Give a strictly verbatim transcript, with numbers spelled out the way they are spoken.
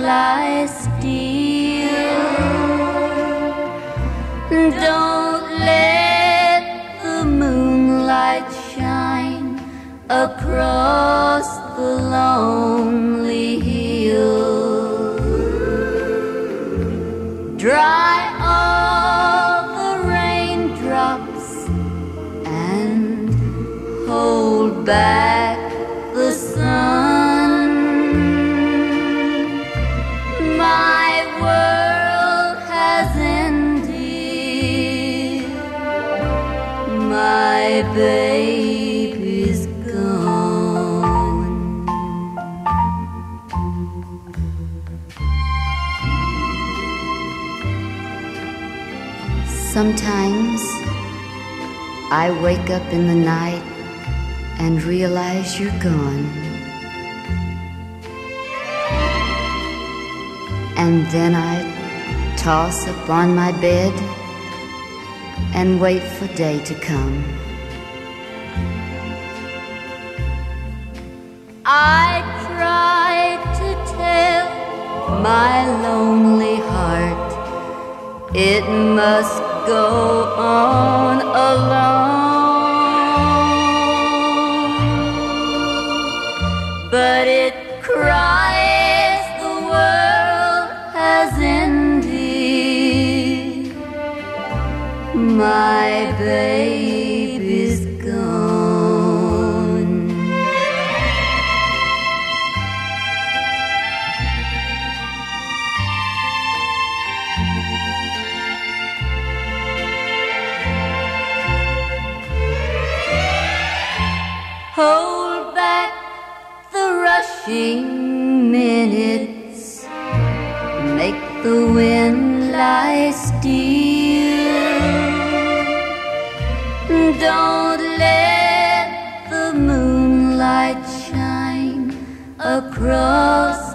lie still. Don't let the moonlight shine across the lonely hill. Dry all the raindrops and hold back the sun. My world has ended. My baby's gone. Sometimes I wake up in the night and realize you're gone. And then I toss up on my bed and wait for day to come. I try to tell my lonely heart it must go on alone, but it cries the world has ended. My baby's gone. Hold back the rushing minutes, make the wind lie still. Don't let the moonlight shine across